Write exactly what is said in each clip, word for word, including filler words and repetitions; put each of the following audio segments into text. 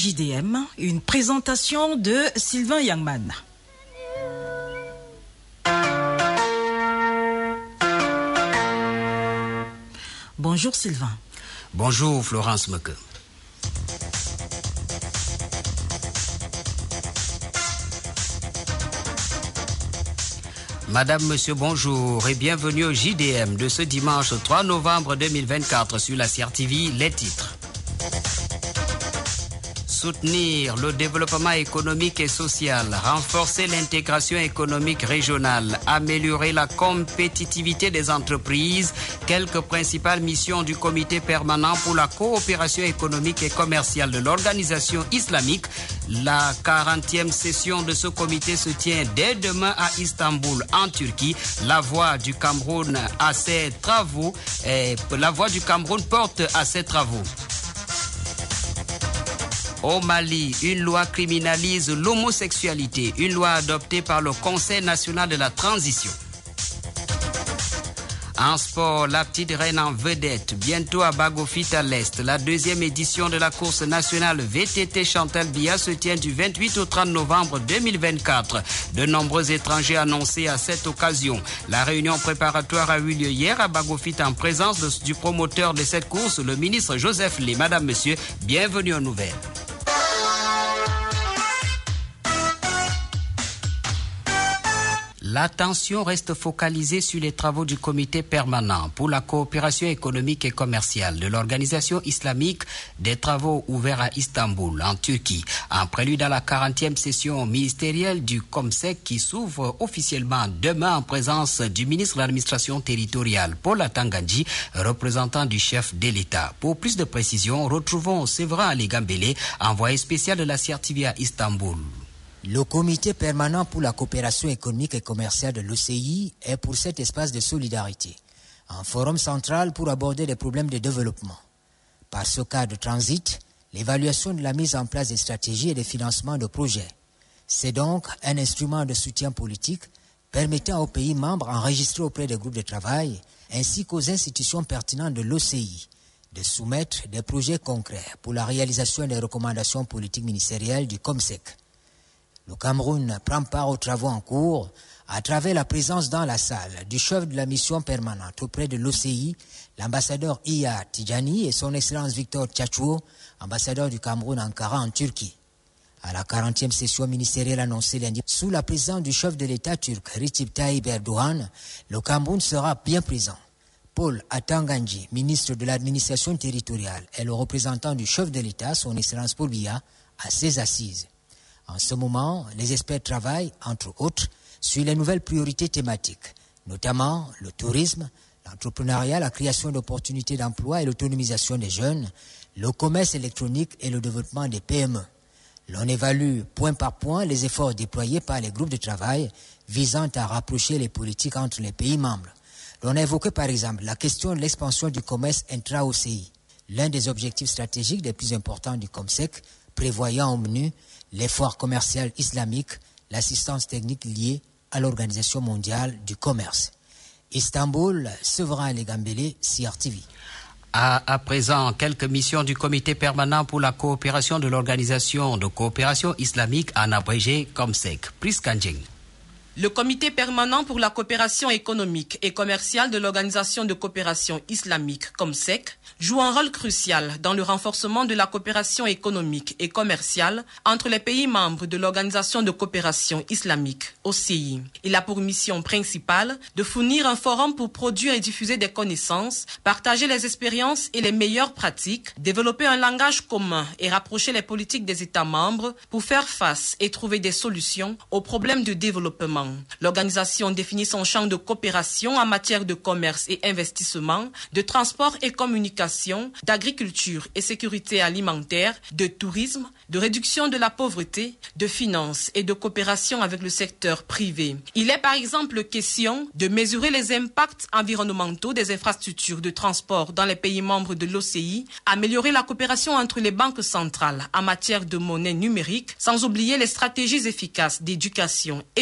J D M, une présentation de Sylvain Yangman. Bonjour Sylvain. Bonjour Florence Meke. Madame, Monsieur, bonjour et bienvenue au J D M de ce dimanche trois novembre deux mille vingt-quatre sur la C R T V. Les titres. Soutenir le développement économique et social, renforcer l'intégration économique régionale, améliorer la compétitivité des entreprises, quelques principales missions du comité permanent pour la coopération économique et commerciale de l'organisation islamique. La quarantième session de ce comité se tient dès demain à Istanbul, en Turquie. La voix du Cameroun à ses travaux, et la voix du Cameroun porte à ses travaux. Au Mali, une loi criminalise l'homosexualité, une loi adoptée par le Conseil national de la transition. En sport, la petite reine en vedette, bientôt à Bagofit à l'Est. La deuxième édition de la course nationale V T T Chantal Biya se tient du vingt-huit au trente novembre deux mille vingt-quatre. De nombreux étrangers annoncés à cette occasion. La réunion préparatoire a eu lieu hier à Bagofit en présence de, du promoteur de cette course, le ministre Joseph Lé. Madame, Monsieur, bienvenue aux nouvelles. L'attention reste focalisée sur les travaux du comité permanent pour la coopération économique et commerciale de l'organisation islamique, des travaux ouverts à Istanbul, en Turquie, en prélude à la quarantième session ministérielle du COMSEC qui s'ouvre officiellement demain en présence du ministre de l'administration territoriale, Paul Atangandji, représentant du chef de l'État. Pour plus de précisions, retrouvons Séverin Aligambele, envoyé spécial de la C R T V à Istanbul. Le comité permanent pour la coopération économique et commerciale de l'O C I est pour cet espace de solidarité, un forum central pour aborder les problèmes de développement. Par ce cas de transit, l'évaluation de la mise en place des stratégies et des financements de projets. C'est donc un instrument de soutien politique permettant aux pays membres enregistrés auprès des groupes de travail ainsi qu'aux institutions pertinentes de l'O C I de soumettre des projets concrets pour la réalisation des recommandations politiques ministérielles du COMSEC. Le Cameroun prend part aux travaux en cours à travers la présence dans la salle du chef de la mission permanente auprès de l'O C I, l'ambassadeur Iya Tidjani et son Excellence Victor Tchatchou, ambassadeur du Cameroun à Ankara en Turquie. À la quarantième session ministérielle annoncée lundi, sous la présence du chef de l'État turc Recep Tayyip Erdogan, le Cameroun sera bien présent. Paul Atangandji, ministre de l'administration territoriale, est le représentant du chef de l'État, son Excellence Paul Biya, à ses assises. En ce moment, les experts travaillent, entre autres, sur les nouvelles priorités thématiques, notamment le tourisme, l'entrepreneuriat, la création d'opportunités d'emploi et l'autonomisation des jeunes, le commerce électronique et le développement des P M E. L'on évalue point par point les efforts déployés par les groupes de travail visant à rapprocher les politiques entre les pays membres. L'on a évoqué par exemple la question de l'expansion du commerce intra-O C I, l'un des objectifs stratégiques les plus importants du COMSEC, prévoyant au menu l'effort commercial islamique, l'assistance technique liée à l'Organisation mondiale du commerce. Istanbul, Séverin Aligambele, C R T V. À, à présent, quelques missions du comité permanent pour la coopération de l'Organisation de coopération islamique, en abrégé COMSEC. Priskanjing. Le comité permanent pour la coopération économique et commerciale de l'Organisation de coopération islamique, COMSEC, joue un rôle crucial dans le renforcement de la coopération économique et commerciale entre les pays membres de l'Organisation de coopération islamique, O C I. Il a pour mission principale de fournir un forum pour produire et diffuser des connaissances, partager les expériences et les meilleures pratiques, développer un langage commun et rapprocher les politiques des États membres pour faire face et trouver des solutions aux problèmes de développement. L'organisation définit son champ de coopération en matière de commerce et investissement, de transport et communication, d'agriculture et sécurité alimentaire, de tourisme, de réduction de la pauvreté, de finances et de coopération avec le secteur privé. Il est par exemple question de mesurer les impacts environnementaux des infrastructures de transport dans les pays membres de l'O C I, améliorer la coopération entre les banques centrales en matière de monnaie numérique, sans oublier les stratégies efficaces d'éducation et de formation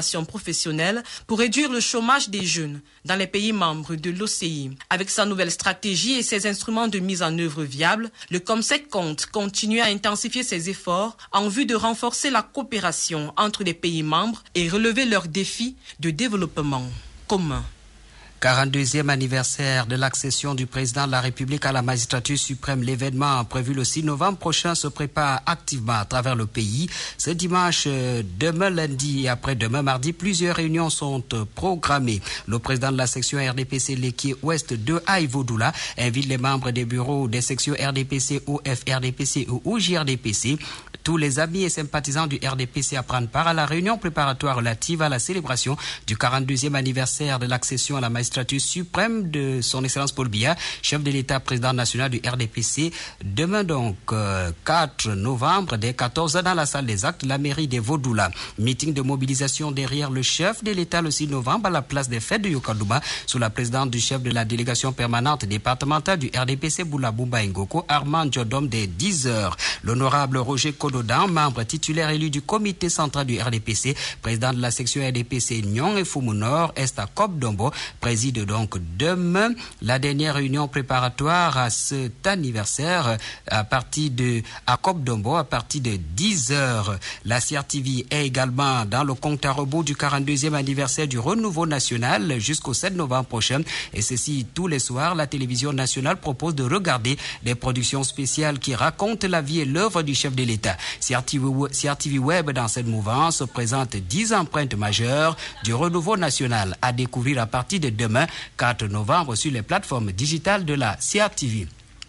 formation professionnelle pour réduire le chômage des jeunes dans les pays membres de l'O C I. Avec sa nouvelle stratégie et ses instruments de mise en œuvre viables, le COMSEC compte continuer à intensifier ses efforts en vue de renforcer la coopération entre les pays membres et relever leurs défis de développement commun. quarante-deuxième anniversaire de l'accession du président de la République à la magistrature suprême. L'événement prévu le six novembre prochain se prépare activement à travers le pays. Ce dimanche, demain lundi et après-demain mardi, plusieurs réunions sont programmées. Le président de la section R D P C Léquier Ouest de Aïvodula invite les membres des bureaux des sections R D P C, O F R D P C ou O J R D P C, tous les amis et sympathisants du R D P C à prendre part à la réunion préparatoire relative à la célébration du quarante-deuxième anniversaire de l'accession à la magistrature suprême de son Excellence Paul Biya, chef de l'État, président national du R D P C. Demain donc, euh, quatre novembre, dès quatorze heures dans la salle des actes, la mairie des Vodula. Meeting de mobilisation derrière le chef de l'État le six novembre à la place des fêtes de Yokadouma, sous la présidence du chef de la délégation permanente départementale du R D P C, Boula-Boumba Ngoko, Armand Djodom, dès dix heures. L'honorable Roger Kododan, membre titulaire élu du comité central du R D P C, président de la section R D P C Nyon et Fumu Nord, est à Kop Dombo, préside donc demain la dernière réunion préparatoire à cet anniversaire à partir de à Kop Dombo à partir de dix heures. La C R T V est également dans le compte à rebours du quarante-deuxième anniversaire du renouveau national jusqu'au sept novembre prochain, et ceci tous les soirs. La télévision nationale propose de regarder des productions spéciales qui racontent la vie et l'œuvre du chef de l'État. C R T V Web dans cette mouvance présente dix empreintes majeures du renouveau national à découvrir à partir de demain quatre novembre sur les plateformes digitales de la C R T V.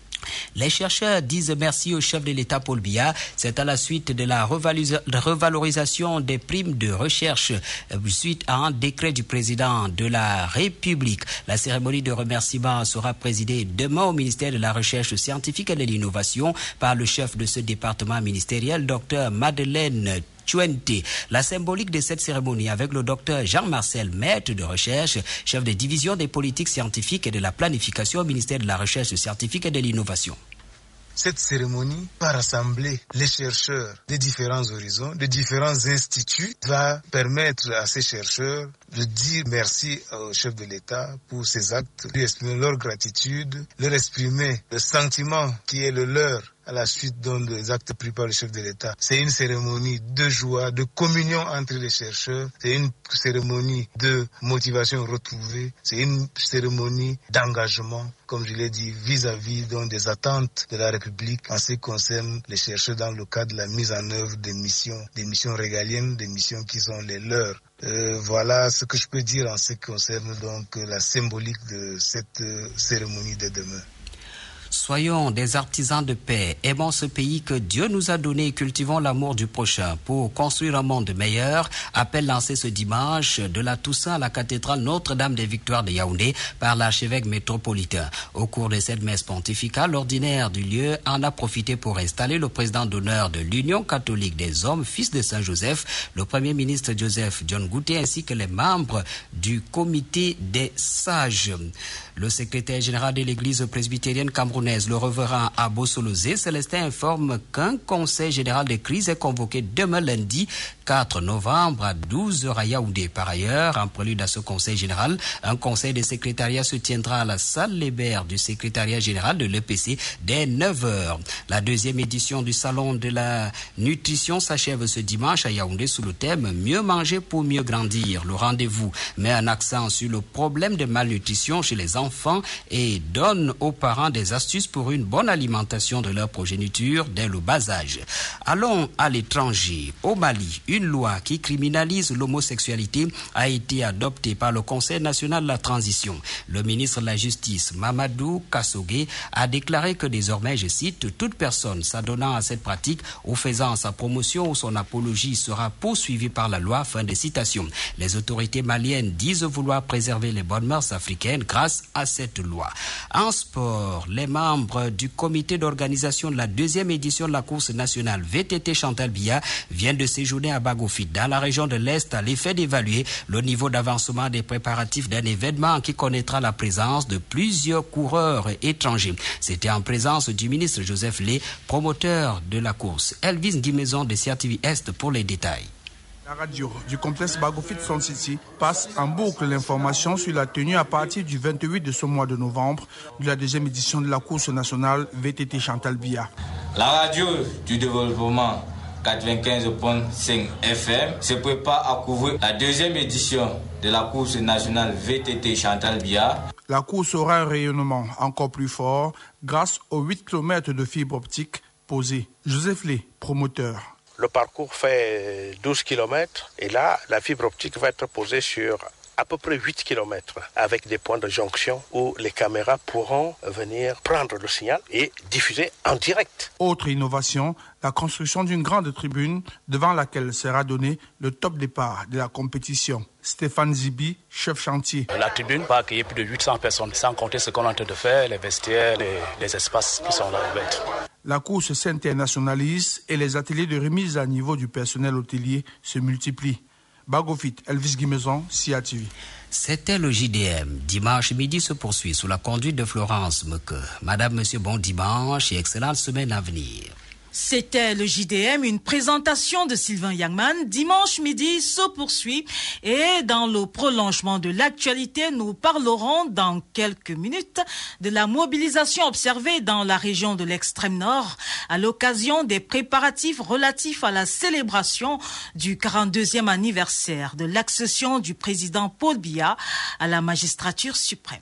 Les chercheurs disent merci au chef de l'État Paul Biya. C'est à la suite de la revalorisation des primes de recherche suite à un décret du président de la République. La cérémonie de remerciement sera présidée demain au ministère de la Recherche scientifique et de l'Innovation par le chef de ce département ministériel, Dr Madeleine Tchouente. La symbolique de cette cérémonie avec le docteur Jean-Marcel, maître de recherche, chef de division des politiques scientifiques et de la planification au ministère de la Recherche scientifique et de l'Innovation. Cette cérémonie va rassembler les chercheurs de différents horizons, de différents instituts, va permettre à ces chercheurs de dire merci au chef de l'État pour ses actes, lui exprimer leur gratitude, leur exprimer le sentiment qui est le leur à la suite donc des actes pris par le chef de l'État. C'est une cérémonie de joie, de communion entre les chercheurs, c'est une cérémonie de motivation retrouvée, c'est une cérémonie d'engagement, comme je l'ai dit, vis-à-vis donc des attentes de la République en ce qui concerne les chercheurs dans le cadre de la mise en œuvre des missions, des missions régaliennes, des missions qui sont les leurs. Euh, voilà ce que je peux dire en ce qui concerne donc la symbolique de cette euh, cérémonie de demain. Soyons des artisans de paix, aimons ce pays que Dieu nous a donné et cultivons l'amour du prochain pour construire un monde meilleur. Appel lancé ce dimanche de la Toussaint à la cathédrale Notre-Dame des Victoires de Yaoundé par l'archevêque métropolitain. Au cours de cette messe pontificale, l'ordinaire du lieu en a profité pour installer le président d'honneur de l'Union catholique des hommes, fils de Saint-Joseph, le premier ministre Joseph John Gouté, ainsi que les membres du comité des sages. Le secrétaire général de l'église presbytérienne camerounaise, le révérend Abo Solozé Célestin, informe qu'un conseil général de crise est convoqué demain lundi quatre novembre à douze heures à Yaoundé. Par ailleurs, en prélude à ce conseil général, un conseil de secrétariat se tiendra à la salle Lébert du secrétariat général de l'E P C dès neuf heures. La deuxième édition du salon de la nutrition s'achève ce dimanche à Yaoundé sous le thème « Mieux manger pour mieux grandir ». Le rendez-vous met un accent sur le problème de malnutrition chez les enfants et donne aux parents des astuces pour une bonne alimentation de leur progéniture dès le bas âge. Allons à l'étranger. Au Mali, une loi qui criminalise l'homosexualité a été adoptée par le Conseil national de la transition. Le ministre de la Justice, Mamadou Kassogué, a déclaré que désormais, je cite, « toute personne s'adonnant à cette pratique ou faisant sa promotion ou son apologie sera poursuivie par la loi ». Fin de citation. Les autorités maliennes disent vouloir préserver les bonnes mœurs africaines grâce à cette loi. En sport, les membres du comité d'organisation de la deuxième édition de la course nationale V T T Chantal Biya viennent de séjourner à Bagofit, dans la région de l'Est, à l'effet d'évaluer le niveau d'avancement des préparatifs d'un événement qui connaîtra la présence de plusieurs coureurs étrangers. C'était en présence du ministre Joseph Lé, promoteur de la course. Elvis Guimaison de C R T V Est pour les détails. La radio du complexe Bagofit Sun City passe en boucle l'information sur la tenue à partir du vingt-huit de ce mois de novembre de la deuxième édition de la course nationale V T T Chantal Biya. La radio du développement quatre-vingt-quinze virgule cinq F M se prépare à couvrir la deuxième édition de la course nationale V T T Chantal Biya. La course aura un rayonnement encore plus fort grâce aux huit kilomètres de fibre optique posés. Joseph Lé, promoteur. Le parcours fait douze kilomètres et là, la fibre optique va être posée sur à peu près huit kilomètres avec des points de jonction où les caméras pourront venir prendre le signal et diffuser en direct. Autre innovation, la construction d'une grande tribune devant laquelle sera donné le top départ de la compétition. Stéphane Zibi, chef chantier. La tribune va accueillir plus de huit cents personnes, sans compter ce qu'on est en train de faire, les vestiaires, les, les espaces qui sont là ouverts. La course s'internationalise et les ateliers de remise à niveau du personnel hôtelier se multiplient. Bagofit, Elvis Guimezon, C A T V. C'était le J D M. Dimanche midi se poursuit sous la conduite de Florence Meke. Madame, Monsieur, bon dimanche et excellente semaine à venir. C'était le J D M, une présentation de Sylvain Yangman. Dimanche midi se poursuit et dans le prolongement de l'actualité, nous parlerons dans quelques minutes de la mobilisation observée dans la région de l'extrême nord à l'occasion des préparatifs relatifs à la célébration du quarante-deuxième anniversaire de l'accession du président Paul Biya à la magistrature suprême.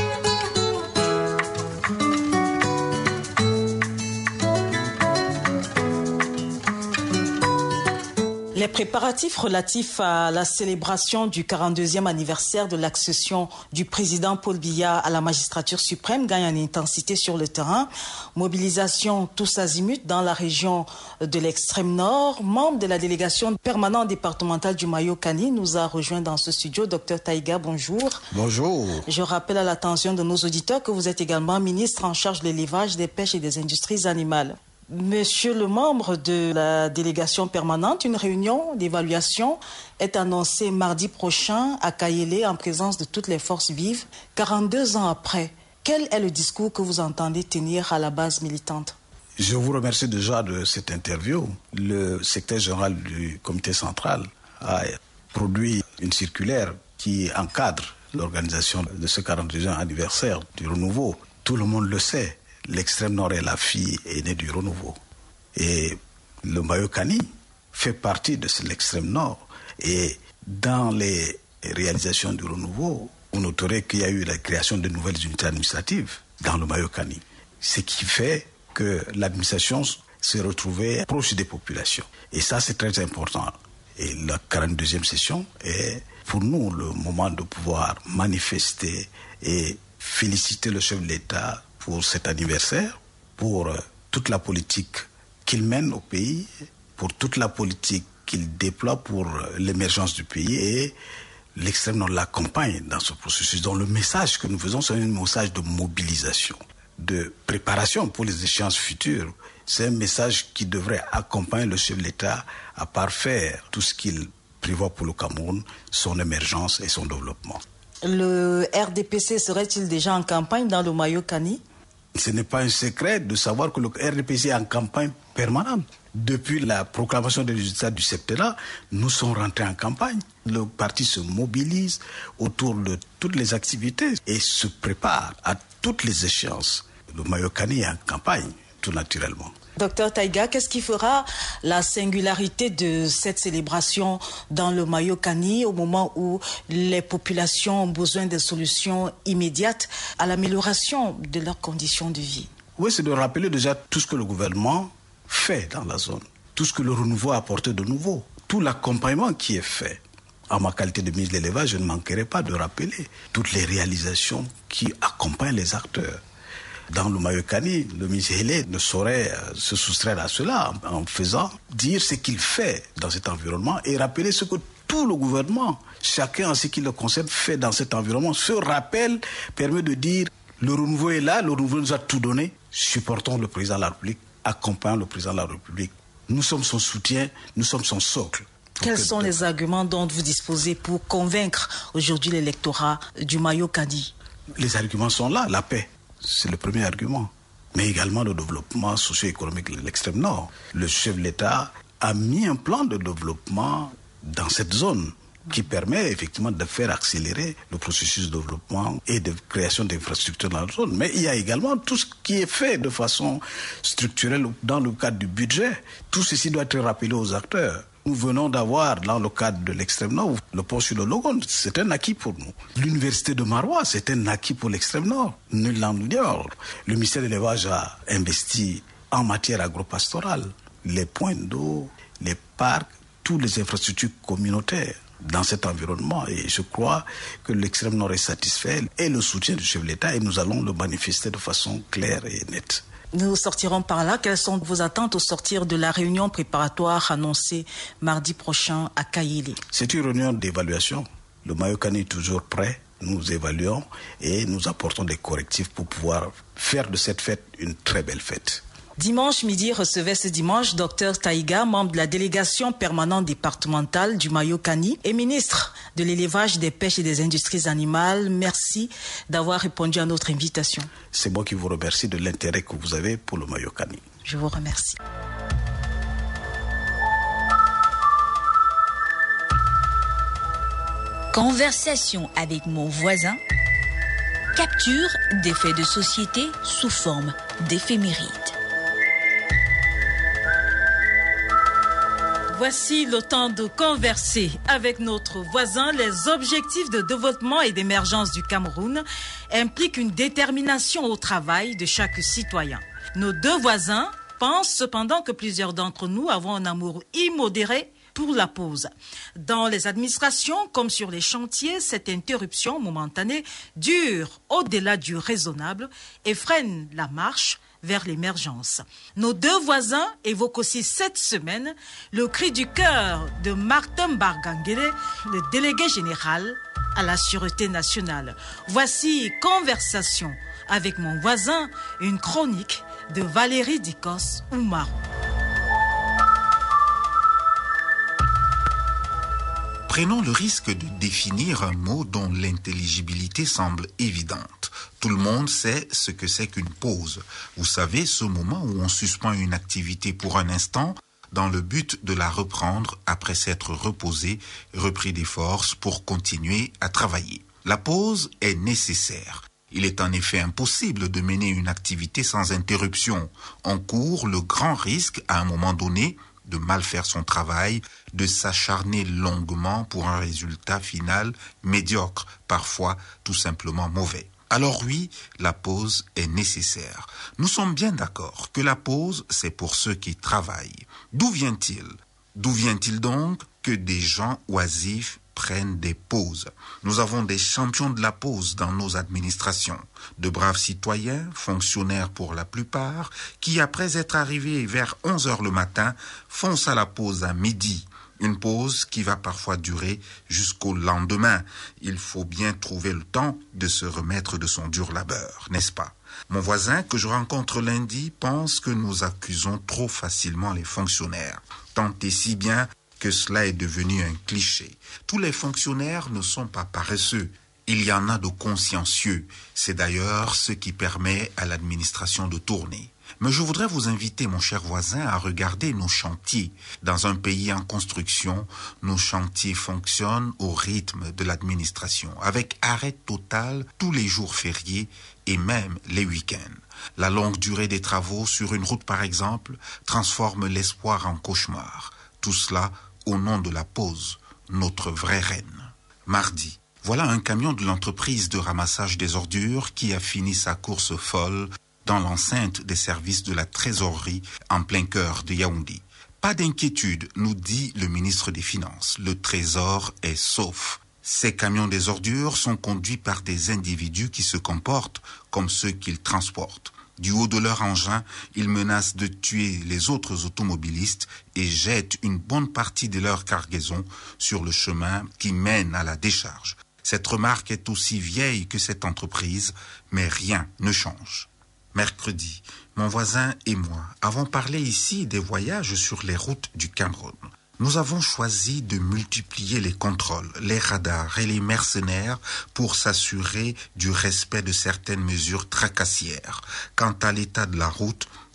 Les préparatifs relatifs à la célébration du quarante-deuxième anniversaire de l'accession du président Paul Biya à la magistrature suprême gagnent en intensité sur le terrain. Mobilisation tous azimuts dans la région de l'extrême nord. Membre de la délégation permanente départementale du Mayo-Kani nous a rejoint dans ce studio. Docteur Taïga, bonjour. Bonjour. Je rappelle à l'attention de nos auditeurs que vous êtes également ministre en charge de l'élevage, des pêches et des industries animales. Monsieur le membre de la délégation permanente, une réunion d'évaluation est annoncée mardi prochain à Kayélé en présence de toutes les forces vives. quarante-deux ans après, quel est le discours que vous entendez tenir à la base militante? Je vous remercie déjà de cette interview. Le secrétaire général du comité central a produit une circulaire qui encadre l'organisation de ce quarante-deuxième anniversaire du renouveau. Tout le monde le sait. L'extrême nord est la fille aînée du renouveau. Et le Mayo-Kani fait partie de l'extrême nord. Et dans les réalisations du renouveau, on noterait qu'il y a eu la création de nouvelles unités administratives dans le Mayo-Kani. Ce qui fait que l'administration s'est retrouvée proche des populations. Et ça, c'est très important. Et la quarante-deuxième session est pour nous le moment de pouvoir manifester et féliciter le chef de l'État pour cet anniversaire, pour toute la politique qu'il mène au pays, pour toute la politique qu'il déploie pour l'émergence du pays, et l'extrême nord l'accompagne dans ce processus. Donc le message que nous faisons, c'est un message de mobilisation, de préparation pour les échéances futures. C'est un message qui devrait accompagner le chef de l'État à parfaire tout ce qu'il prévoit pour le Cameroun, son émergence et son développement. Le R D P C serait-il déjà en campagne dans le Mayo-Kani? Ce n'est pas un secret de savoir que le R D P C est en campagne permanente. Depuis la proclamation des résultats du septennat, nous sommes rentrés en campagne. Le parti se mobilise autour de toutes les activités et se prépare à toutes les échéances. Le Mayo-Kani est en campagne, tout naturellement. Docteur Taïga, qu'est-ce qui fera la singularité de cette célébration dans le Mayo-Kani au moment où les populations ont besoin de solutions immédiates à l'amélioration de leurs conditions de vie? Oui, c'est de rappeler déjà tout ce que le gouvernement fait dans la zone, tout ce que le renouveau a apporté de nouveau, tout l'accompagnement qui est fait. En ma qualité de ministre de l'élevage, je ne manquerai pas de rappeler toutes les réalisations qui accompagnent les acteurs. Dans le Mayo-Kani, le ministre Hélé ne saurait se soustraire à cela en faisant dire ce qu'il fait dans cet environnement et rappeler ce que tout le gouvernement, chacun en ce qui le concerne, fait dans cet environnement. Ce rappel permet de dire le renouveau est là, le renouveau nous a tout donné. Supportons le président de la République, accompagnons le président de la République. Nous sommes son soutien, nous sommes son socle. Quels sont les arguments dont vous disposez pour convaincre aujourd'hui l'électorat du Mayo-Kani? Les arguments sont là, la paix. C'est le premier argument. Mais également le développement socio-économique de l'extrême nord. Le chef de l'État a mis un plan de développement dans cette zone, qui permet effectivement de faire accélérer le processus de développement et de création d'infrastructures dans la zone. Mais il y a également tout ce qui est fait de façon structurelle dans le cadre du budget. Tout ceci doit être rappelé aux acteurs. Nous venons d'avoir, dans le cadre de l'extrême nord, le pont sur le Logon, c'est un acquis pour nous. L'université de Marois, c'est un acquis pour l'extrême nord. Nul n'en ignore. Le ministère de l'élevage a investi en matière agropastorale. Les points d'eau, les parcs, toutes les infrastructures communautaires dans cet environnement, et je crois que l'extrême nord est satisfait et le soutien du chef de l'État, et nous allons le manifester de façon claire et nette. Nous sortirons par là. Quelles sont vos attentes au sortir de la réunion préparatoire annoncée mardi prochain à Kaïli? C'est une réunion d'évaluation. Le Mayokani est toujours prêt. Nous évaluons et nous apportons des correctifs pour pouvoir faire de cette fête une très belle fête. Dimanche midi recevait ce dimanche Dr Taïga, membre de la délégation permanente départementale du Mayokani et ministre de l'élevage, des pêches et des industries animales. Merci d'avoir répondu à notre invitation. C'est moi qui vous remercie de l'intérêt que vous avez pour le Mayokani. Je vous remercie. Conversation avec mon voisin. Capture des faits de société sous forme d'éphémérides. Voici le temps de converser avec notre voisin. Les objectifs de développement et d'émergence du Cameroun impliquent une détermination au travail de chaque citoyen. Nos deux voisins pensent cependant que plusieurs d'entre nous avons un amour immodéré pour la pause. Dans les administrations comme sur les chantiers, cette interruption momentanée dure au-delà du raisonnable et freine la marche vers l'émergence. Nos deux voisins évoquent aussi cette semaine le cri du cœur de Martin Bargangele, le délégué général à la Sûreté nationale. Voici Conversation avec mon voisin, une chronique de Valérie Dikos Oumarou. Prenons le risque de définir un mot dont l'intelligibilité semble évidente. Tout le monde sait ce que c'est qu'une pause. Vous savez, ce moment où on suspend une activité pour un instant dans le but de la reprendre après s'être reposé, repris des forces pour continuer à travailler. La pause est nécessaire. Il est en effet impossible de mener une activité sans interruption. On court le grand risque, à un moment donné, de mal faire son travail, de s'acharner longuement pour un résultat final médiocre, parfois tout simplement mauvais. Alors oui, la pause est nécessaire. Nous sommes bien d'accord que la pause, c'est pour ceux qui travaillent. D'où vient-il? D'où vient-il donc que des gens oisifs prennent des pauses? Nous avons des champions de la pause dans nos administrations, de braves citoyens, fonctionnaires pour la plupart, qui après être arrivés vers onze heures le matin, foncent à la pause à midi. Une pause qui va parfois durer jusqu'au lendemain. Il faut bien trouver le temps de se remettre de son dur labeur, n'est-ce pas? Mon voisin que je rencontre lundi pense que nous accusons trop facilement les fonctionnaires, tant et si bien que cela est devenu un cliché. Tous les fonctionnaires ne sont pas paresseux. Il y en a de consciencieux. C'est d'ailleurs ce qui permet à l'administration de tourner. Mais je voudrais vous inviter, mon cher voisin, à regarder nos chantiers. Dans un pays en construction, nos chantiers fonctionnent au rythme de l'administration, avec arrêt total tous les jours fériés et même les week-ends. La longue durée des travaux sur une route, par exemple, transforme l'espoir en cauchemar. Tout cela au nom de la pause, notre vraie reine. Mardi, voilà un camion de l'entreprise de ramassage des ordures qui a fini sa course folle dans l'enceinte des services de la trésorerie en plein cœur de Yaoundé. Pas d'inquiétude, nous dit le ministre des Finances. Le trésor est sauf. Ces camions des ordures sont conduits par des individus qui se comportent comme ceux qu'ils transportent. Du haut de leur engin, ils menacent de tuer les autres automobilistes et jettent une bonne partie de leur cargaison sur le chemin qui mène à la décharge. Cette remarque est aussi vieille que cette entreprise, mais rien ne change. Mercredi, mon voisin et moi avons parlé ici des voyages sur les routes du Cameroun. Nous avons choisi de multiplier les contrôles, les radars et les mercenaires pour s'assurer du respect de certaines mesures tracassières. Quant à l'état de la route,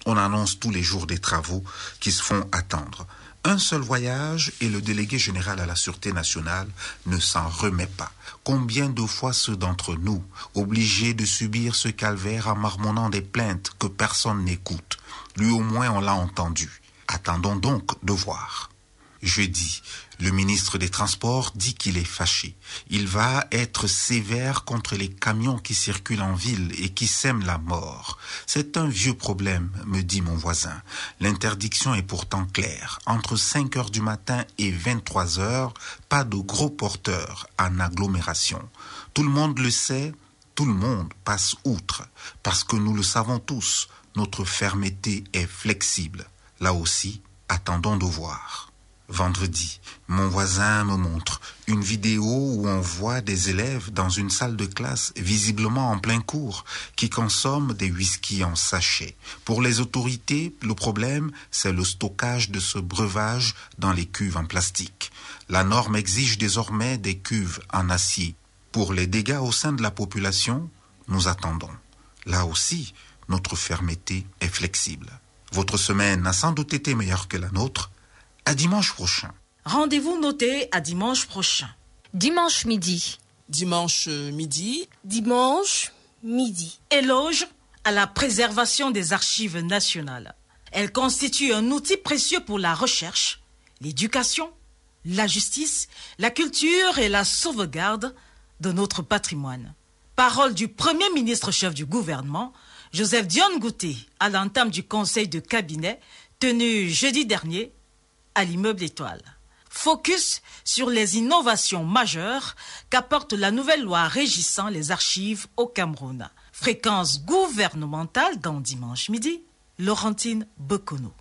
On annonce tous les jours des travaux qui se font attendre. Un seul voyage et le délégué général à la Sûreté nationale ne s'en remet pas. Combien de fois ceux d'entre nous, obligés de subir ce calvaire en marmonnant des plaintes que personne n'écoute? Lui au moins on l'a entendu. Attendons donc de voir. Jeudi, le ministre des Transports dit qu'il est fâché. Il va être sévère contre les camions qui circulent en ville et qui sèment la mort. C'est un vieux problème, me dit mon voisin. L'interdiction est pourtant claire. Entre cinq heures du matin et vingt-trois heures, pas de gros porteurs en agglomération. Tout le monde le sait, tout le monde passe outre. Parce que nous le savons tous, notre fermeté est flexible. Là aussi, attendons de voir. Vendredi, mon voisin me montre une vidéo où on voit des élèves dans une salle de classe, visiblement en plein cours, qui consomment des whisky en sachet. Pour les autorités, le problème, c'est le stockage de ce breuvage dans les cuves en plastique. La norme exige désormais des cuves en acier. Pour les dégâts au sein de la population, nous attendons. Là aussi, notre fermeté est flexible. Votre semaine a sans doute été meilleure que la nôtre. À dimanche prochain. Rendez-vous noté à dimanche prochain. Dimanche midi. Dimanche midi. Dimanche midi. Éloge à la préservation des archives nationales. Elle constitue un outil précieux pour la recherche, l'éducation, la justice, la culture et la sauvegarde de notre patrimoine. Parole du premier ministre-chef du gouvernement, Joseph Dione Ngouté, à l'entame du conseil de cabinet tenu jeudi dernier à l'immeuble Étoile. Focus sur les innovations majeures qu'apporte la nouvelle loi régissant les archives au Cameroun. Fréquence gouvernementale dans Dimanche midi, Laurentine Bekono.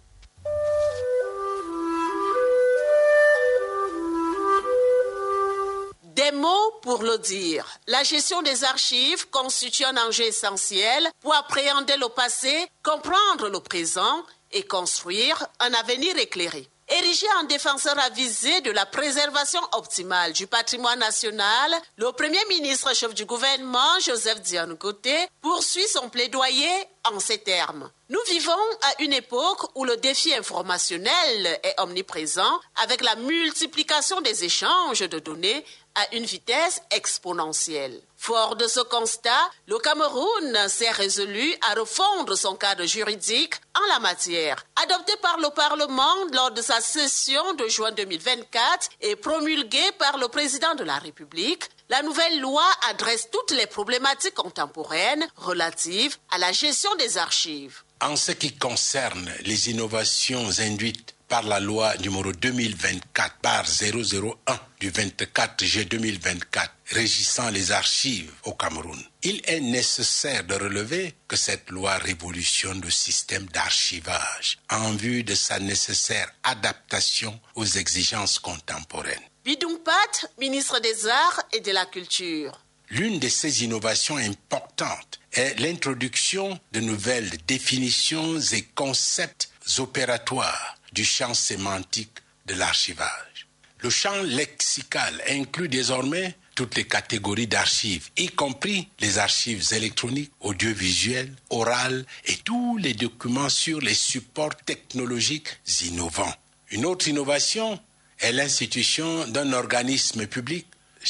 Des mots pour le dire. La gestion des archives constitue un enjeu essentiel pour appréhender le passé, comprendre le présent et construire un avenir éclairé. Érigé en défenseur avisé de la préservation optimale du patrimoine national, le Premier ministre chef du gouvernement, Joseph Dione Ngouté, poursuit son plaidoyer en ces termes. Nous vivons à une époque où le défi informationnel est omniprésent, avec la multiplication des échanges de données à une vitesse exponentielle. Fort de ce constat, le Cameroun s'est résolu à refondre son cadre juridique en la matière. Adopté par le Parlement lors de sa session de juin deux mille vingt-quatre et promulgué par le président de la République, la nouvelle loi adresse toutes les problématiques contemporaines relatives à la gestion des archives. En ce qui concerne les innovations induites par la loi numéro deux mille vingt-quatre par zéro zéro un du vingt-quatre juillet deux mille vingt-quatre régissant les archives au Cameroun, il est nécessaire de relever que cette loi révolutionne le système d'archivage en vue de sa nécessaire adaptation aux exigences contemporaines. Bidung Pat, ministre des Arts et de la Culture. L'une de ces innovations importantes est l'introduction de nouvelles définitions et concepts opératoires du champ sémantique de l'archivage. Le champ lexical inclut désormais toutes les catégories d'archives, y compris les archives électroniques, audiovisuelles, orales et tous les documents sur les supports technologiques innovants. Une autre innovation est l'institution d'un organisme public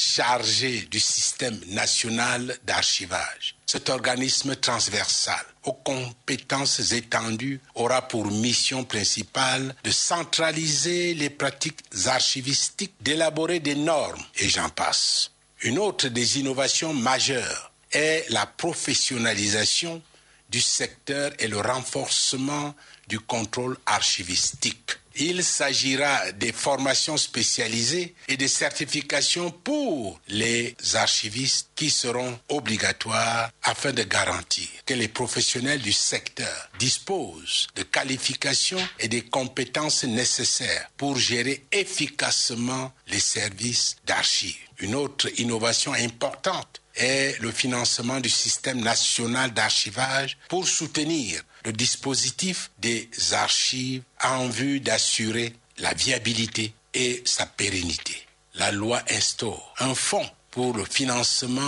chargé du système national d'archivage. Cet organisme transversal, aux compétences étendues, aura pour mission principale de centraliser les pratiques archivistiques, d'élaborer des normes, et j'en passe. Une autre des innovations majeures est la professionnalisation du secteur et le renforcement du contrôle archivistique. Il s'agira des formations spécialisées et des certifications pour les archivistes qui seront obligatoires afin de garantir que les professionnels du secteur disposent de qualifications et des compétences nécessaires pour gérer efficacement les services d'archives. Une autre innovation importante est le financement du système national d'archivage pour soutenir le dispositif des archives en vue d'assurer la viabilité et sa pérennité. La loi instaure un fonds pour le financement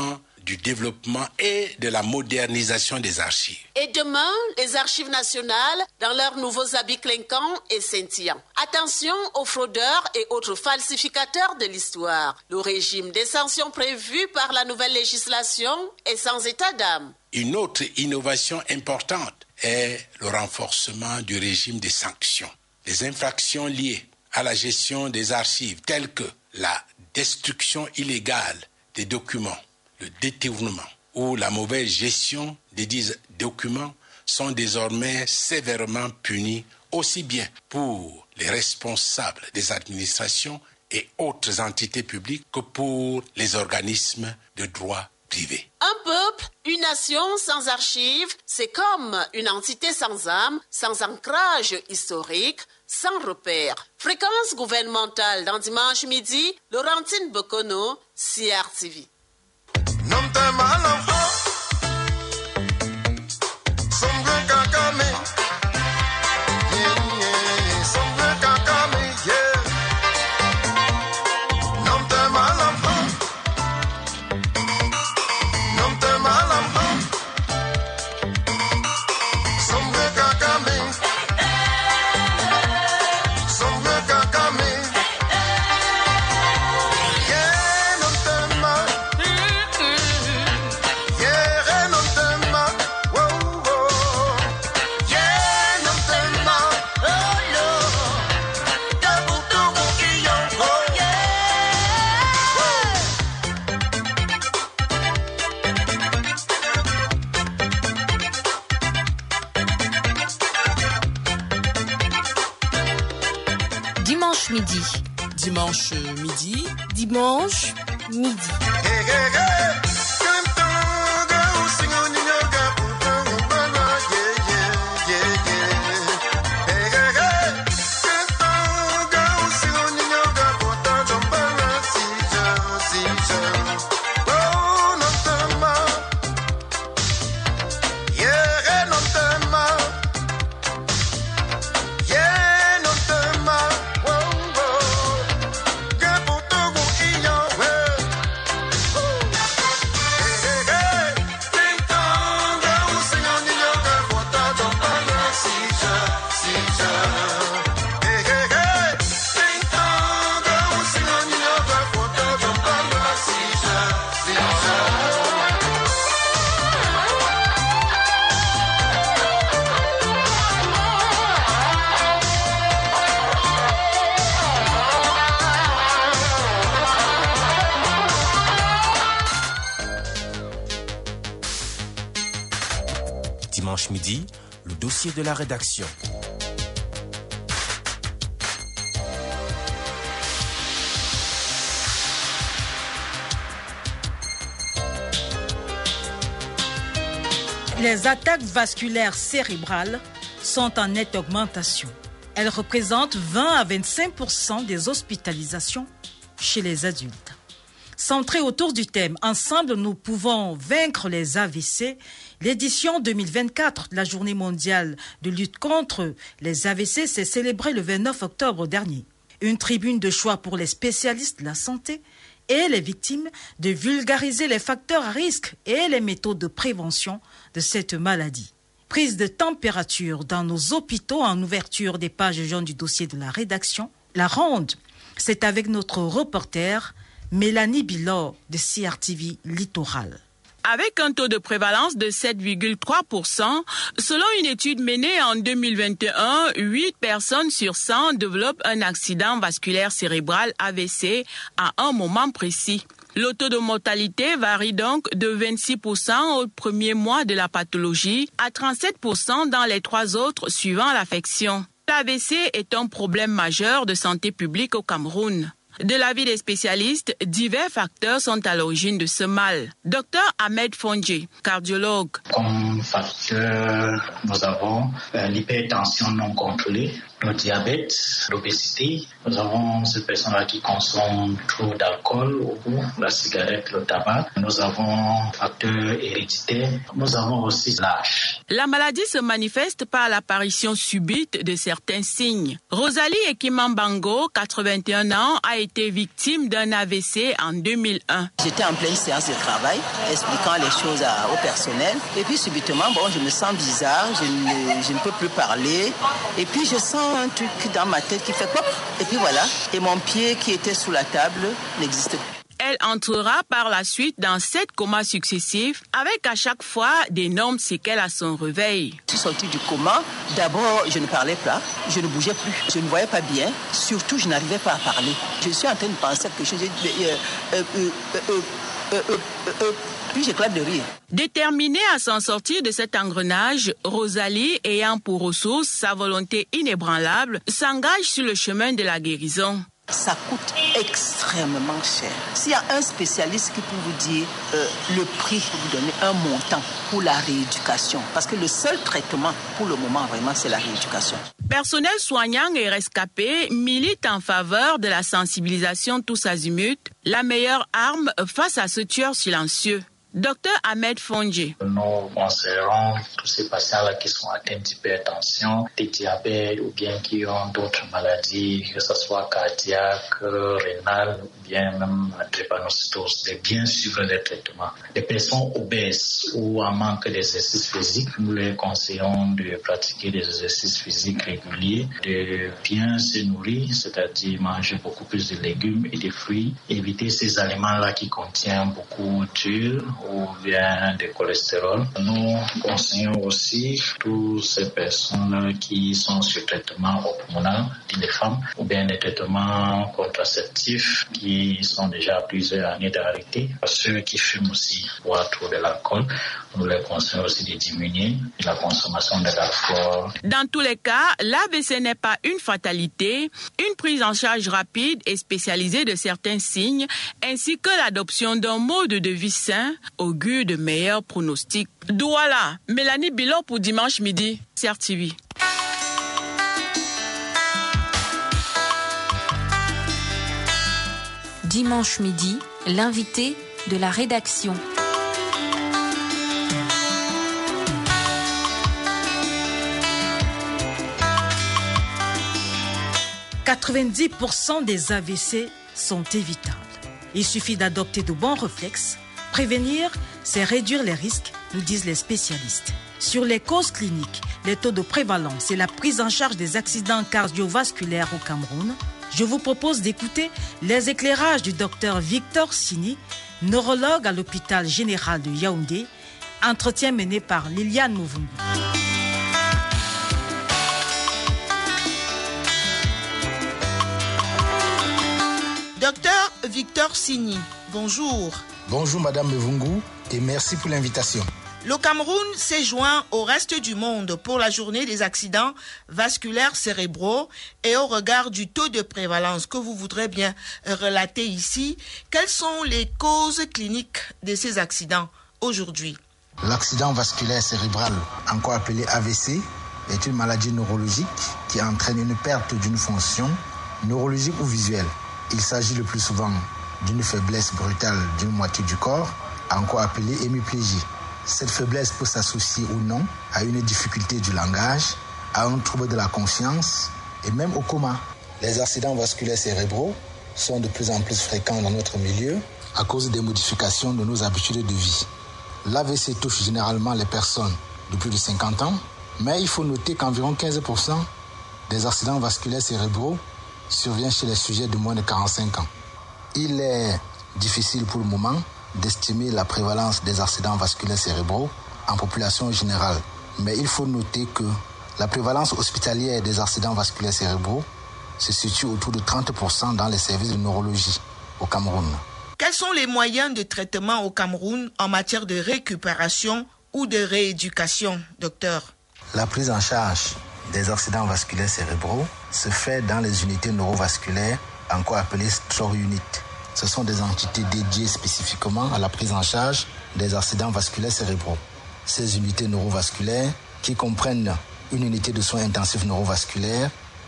du développement et de la modernisation des archives. Et demain, les archives nationales dans leurs nouveaux habits clinquants et scintillants. Attention aux fraudeurs et autres falsificateurs de l'histoire. Le régime des sanctions prévu par la nouvelle législation est sans état d'âme. Une autre innovation importante est le renforcement du régime des sanctions. Les infractions liées à la gestion des archives telles que la destruction illégale des documents, le détournement ou la mauvaise gestion des dix documents sont désormais sévèrement punis aussi bien pour les responsables des administrations et autres entités publiques que pour les organismes de droit privé. Un peuple, une nation sans archives, c'est comme une entité sans âme, sans ancrage historique, sans repère. Fréquence gouvernementale dans Dimanche Midi, Laurentine Bokono, C R T V. Dimanche midi. Dimanche midi. Dimanche midi. Hey, hey, hey. Dimanche midi, le dossier de la rédaction. Les attaques vasculaires cérébrales sont en nette augmentation. Elles représentent vingt à vingt-cinq pour cent des hospitalisations chez les adultes. Centrée autour du thème « Ensemble, nous pouvons vaincre les A V C », l'édition deux mille vingt-quatre de la Journée mondiale de lutte contre les A V C s'est célébrée le vingt-neuf octobre dernier. Une tribune de choix pour les spécialistes de la santé et les victimes de vulgariser les facteurs à risque et les méthodes de prévention de cette maladie. Prise de température dans nos hôpitaux en ouverture des pages jaunes du dossier de la rédaction. La ronde, c'est avec notre reporter Mélanie Bilor de C R T V Littoral. Avec un taux de prévalence de sept virgule trois pour cent, selon une étude menée en deux mille vingt et un, huit personnes sur cent développent un accident vasculaire cérébral A V C à un moment précis. Le taux de mortalité varie donc de vingt-six pour cent au premier mois de la pathologie à trente-sept pour cent dans les trois autres suivant l'affection. L'A V C est un problème majeur de santé publique au Cameroun. De l'avis des spécialistes, divers facteurs sont à l'origine de ce mal. Docteur Ahmed Fondje, cardiologue. Comme facteur, nous avons euh, l'hypertension non contrôlée. le diabète, l'obésité. Nous avons ces personnes-là qui consomment trop d'alcool au goût, la cigarette, le tabac. Nous avons facteurs héréditaires. Nous avons aussi l'âge. La maladie se manifeste par l'apparition subite de certains signes. Rosalie Ekimambango, quatre-vingt-un ans, a été victime d'un A V C en deux mille un. J'étais en pleine séance de travail, expliquant les choses à, au personnel. Et puis subitement, bon, je me sens bizarre, je ne, je ne peux plus parler. Et puis je sens un truc dans ma tête qui fait pop. Et puis voilà. Et mon pied qui était sous la table n'existe plus. Elle entrera par la suite dans sept comas successifs, avec à chaque fois d'énormes séquelles à son réveil. Je suis sortie du coma. D'abord, je ne parlais pas, je ne bougeais plus, je ne voyais pas bien. Surtout, je n'arrivais pas à parler. Je suis en train de penser à quelque chose. Euh, euh, euh, euh, euh, euh, euh, puis j'éclate de rire. Déterminée à s'en sortir de cet engrenage, Rosalie, ayant pour ressource sa volonté inébranlable, s'engage sur le chemin de la guérison. Ça coûte extrêmement cher. S'il y a un spécialiste qui peut vous dire euh, le prix, pour vous donner un montant pour la rééducation, parce que le seul traitement pour le moment vraiment c'est la rééducation. Personnel soignant et rescapé milite en faveur de la sensibilisation tous azimuts, la meilleure arme face à ce tueur silencieux. Docteur Ahmed Fondje. Nous conseillerons tous ces patients-là qui sont atteints d'hypertension, de diabète ou bien qui ont d'autres maladies, que ce soit cardiaque, rénale ou bien même drépanocytose, de bien suivre les traitements. Les personnes obèses ou en manque d'exercice physique, nous les conseillons de pratiquer des exercices physiques réguliers, de bien se nourrir, c'est-à-dire manger beaucoup plus de légumes et de fruits, éviter ces aliments-là qui contiennent beaucoup d'huile ou bien de cholestérol. Nous conseillons aussi toutes ces personnes qui sont sur traitement hormonal, les femmes, ou bien des traitements contraceptifs qui sont déjà plusieurs années d'arrêter. Ceux qui fument aussi, boivent trop de l'alcool, nous les conseillons aussi de diminuer la consommation de l'alcool. Dans tous les cas, l'A V C n'est pas une fatalité. Une prise en charge rapide et spécialisée de certains signes, ainsi que l'adoption d'un mode de vie sain, augure de meilleurs pronostics. Douala, Mélanie Bilot pour Dimanche Midi, C R T V. Dimanche Midi, l'invité de la rédaction. quatre-vingt-dix pour cent des A V C sont évitables. Il suffit d'adopter de bons réflexes. Prévenir, c'est réduire les risques, nous disent les spécialistes. Sur les causes cliniques, les taux de prévalence et la prise en charge des accidents cardiovasculaires au Cameroun, je vous propose d'écouter les éclairages du docteur Victor Sini, neurologue à l'hôpital général de Yaoundé, entretien mené par Liliane Mouvungu. Docteur Victor Sini, bonjour. Bonjour Madame Mvungu et merci pour l'invitation. Le Cameroun s'est joint au reste du monde pour la journée des accidents vasculaires cérébraux et au regard du taux de prévalence que vous voudrez bien relater ici, quelles sont les causes cliniques de ces accidents aujourd'hui? L'accident vasculaire cérébral, encore appelé A V C, est une maladie neurologique qui entraîne une perte d'une fonction neurologique ou visuelle. Il s'agit le plus souvent d'une faiblesse brutale d'une moitié du corps, encore appelée hémiplégie. Cette faiblesse peut s'associer ou non à une difficulté du langage, à un trouble de la conscience et même au coma. Les accidents vasculaires cérébraux sont de plus en plus fréquents dans notre milieu à cause des modifications de nos habitudes de vie. L'A V C touche généralement les personnes de plus de cinquante ans, mais il faut noter qu'environ quinze pour cent des accidents vasculaires cérébraux surviennent chez les sujets de moins de quarante-cinq ans. Il est difficile pour le moment d'estimer la prévalence des accidents vasculaires cérébraux en population générale. Mais il faut noter que la prévalence hospitalière des accidents vasculaires cérébraux se situe autour de trente pour cent dans les services de neurologie au Cameroun. Quels sont les moyens de traitement au Cameroun en matière de récupération ou de rééducation, docteur? La prise en charge des accidents vasculaires cérébraux se fait dans les unités neurovasculaires, encore appelées stroke unit. Ce sont des entités dédiées spécifiquement à la prise en charge des accidents vasculaires cérébraux. Ces unités neurovasculaires, qui comprennent une unité de soins intensifs neurovasculaires,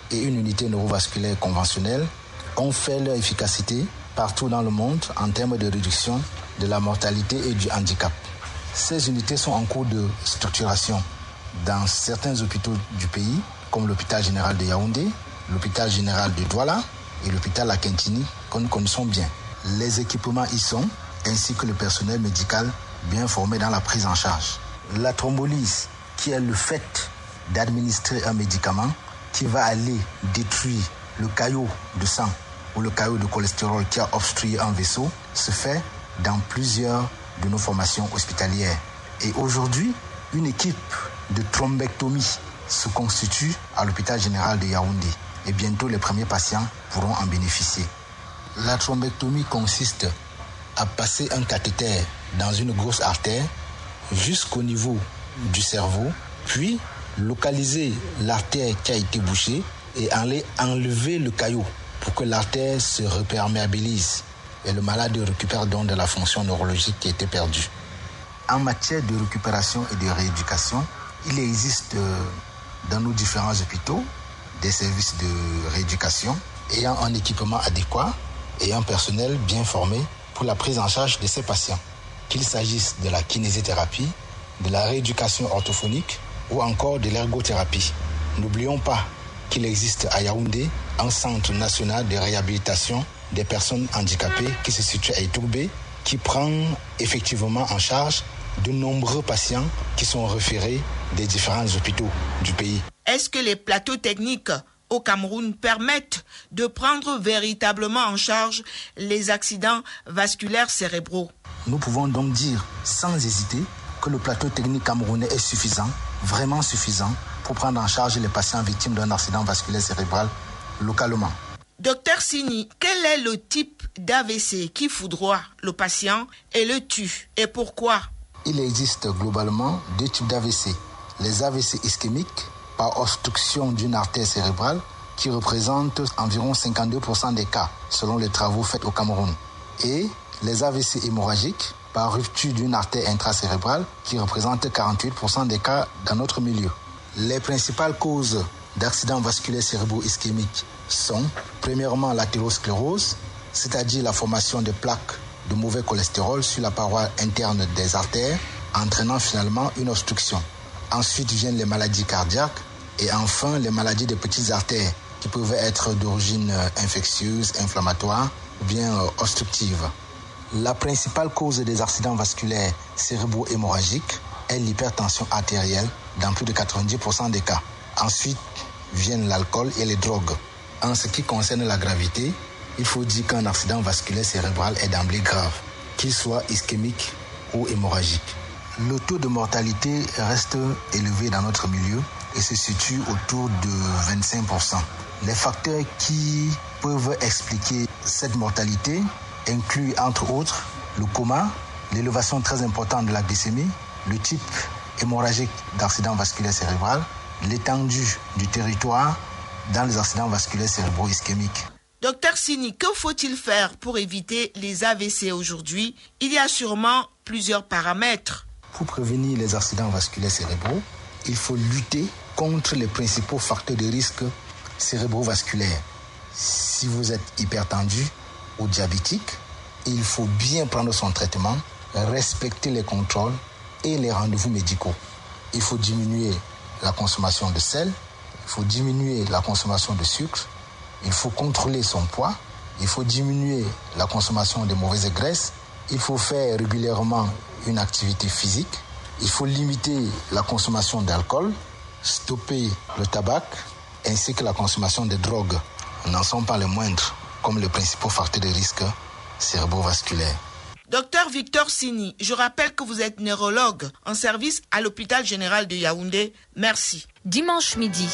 et une unité neurovasculaire conventionnelle ont fait leur efficacité partout dans le monde en termes de réduction de la mortalité et du handicap. Ces unités sont en cours de structuration dans certains hôpitaux du pays, comme l'hôpital général de Yaoundé, l'hôpital général de Douala et l'hôpital Akintini, que nous connaissons bien. Les équipements y sont, ainsi que le personnel médical bien formé dans la prise en charge. La thrombolyse, qui est le fait d'administrer un médicament qui va aller détruire le caillot de sang ou le caillot de cholestérol qui a obstrué un vaisseau, se fait dans plusieurs de nos formations hospitalières. Et aujourd'hui, une équipe de thrombectomie se constitue à l'hôpital général de Yaoundé. Et bientôt, les premiers patients pourront en bénéficier. La thrombectomie consiste à passer un cathéter dans une grosse artère jusqu'au niveau du cerveau, puis localiser l'artère qui a été bouchée et aller enlever le caillot pour que l'artère se reperméabilise et le malade récupère donc de la fonction neurologique qui était perdue. En matière de récupération et de rééducation, il existe dans nos différents hôpitaux des services de rééducation ayant un équipement adéquat et un personnel bien formé pour la prise en charge de ces patients, qu'il s'agisse de la kinésithérapie, de la rééducation orthophonique ou encore de l'ergothérapie. N'oublions pas qu'il existe à Yaoundé un centre national de réhabilitation des personnes handicapées qui se situe à Itoubé, qui prend effectivement en charge de nombreux patients qui sont référés des différents hôpitaux du pays. Est-ce que les plateaux techniques au Cameroun permettent de prendre véritablement en charge les accidents vasculaires cérébraux? Nous pouvons donc dire sans hésiter que le plateau technique camerounais est suffisant, vraiment suffisant, pour prendre en charge les patients victimes d'un accident vasculaire cérébral localement. Docteur Sini, quel est le type d'A V C qui foudroie le patient et le tue, et pourquoi? Il existe globalement deux types d'A V C. Les A V C ischémiques, par obstruction d'une artère cérébrale, qui représentent environ cinquante-deux pour cent des cas, selon les travaux faits au Cameroun. Et les A V C hémorragiques, par rupture d'une artère intracérébrale, qui représentent quarante-huit pour cent des cas dans notre milieu. Les principales causes d'accidents vasculaires cérébro-ischémiques sont, premièrement, l'athérosclérose, c'est-à-dire la formation de plaques de mauvais cholestérol sur la paroi interne des artères, entraînant finalement une obstruction. Ensuite viennent les maladies cardiaques et enfin les maladies des petites artères qui peuvent être d'origine infectieuse, inflammatoire ou bien obstructive. La principale cause des accidents vasculaires cérébro-hémorragiques est l'hypertension artérielle dans plus de quatre-vingt-dix pour cent des cas. Ensuite viennent l'alcool et les drogues. En ce qui concerne la gravité, il faut dire qu'un accident vasculaire cérébral est d'emblée grave, qu'il soit ischémique ou hémorragique. Le taux de mortalité reste élevé dans notre milieu et se situe autour de vingt-cinq pour cent. Les facteurs qui peuvent expliquer cette mortalité incluent entre autres le coma, l'élévation très importante de la glycémie, le type hémorragique d'accident vasculaire cérébral, l'étendue du territoire dans les accidents vasculaires cérébro-ischémiques. Docteur Sini, que faut-il faire pour éviter les A V C aujourd'hui? Il y a sûrement plusieurs paramètres. Pour prévenir les accidents vasculaires cérébraux, il faut lutter contre les principaux facteurs de risque cérébrovasculaires. Si vous êtes hypertendu ou diabétique, il faut bien prendre son traitement, respecter les contrôles et les rendez-vous médicaux. Il faut diminuer la consommation de sel, il faut diminuer la consommation de sucre, il faut contrôler son poids, il faut diminuer la consommation de mauvaises graisses, il faut faire régulièrement une activité physique, il faut limiter la consommation d'alcool, stopper le tabac, ainsi que la consommation de drogues n'en sont pas les moindres, comme les principaux facteurs de risque cérébrovasculaire. Docteur Victor Sini, je rappelle que vous êtes neurologue en service à l'hôpital général de Yaoundé. Merci. Dimanche midi.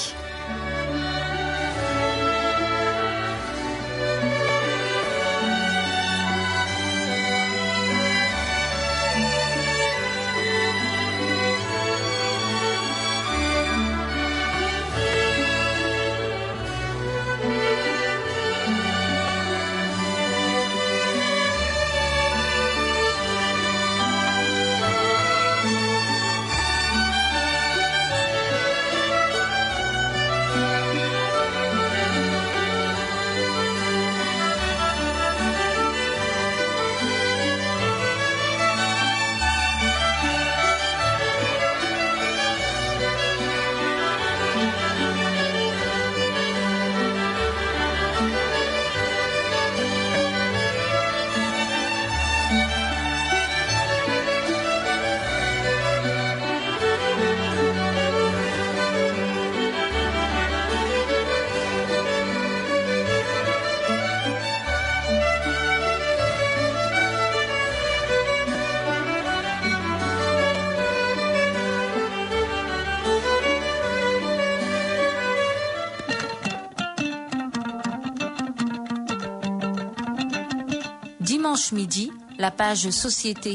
Dimanche midi, la page Société.